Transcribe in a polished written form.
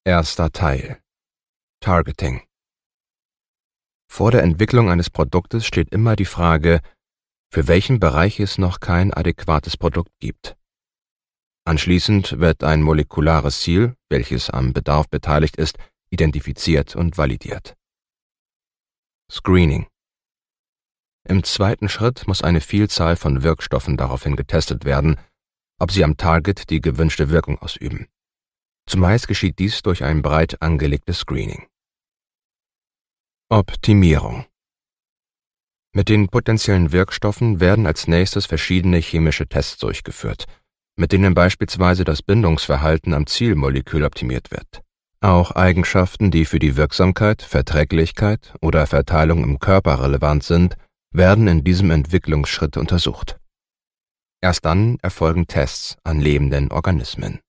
Erster Teil. Targeting. Vor der Entwicklung eines Produktes steht immer die Frage, für welchen Bereich es noch kein adäquates Produkt gibt. Anschließend wird ein molekulares Ziel, welches am Bedarf beteiligt ist, identifiziert und validiert. Screening. Im zweiten Schritt muss eine Vielzahl von Wirkstoffen daraufhin getestet werden, ob sie am Target die gewünschte Wirkung ausüben. Zumeist geschieht dies durch ein breit angelegtes Screening. Optimierung. Mit den potenziellen Wirkstoffen werden als nächstes verschiedene chemische Tests durchgeführt, mit denen beispielsweise das Bindungsverhalten am Zielmolekül optimiert wird. Auch Eigenschaften, die für die Wirksamkeit, Verträglichkeit oder Verteilung im Körper relevant sind, werden in diesem Entwicklungsschritt untersucht. Erst dann erfolgen Tests an lebenden Organismen.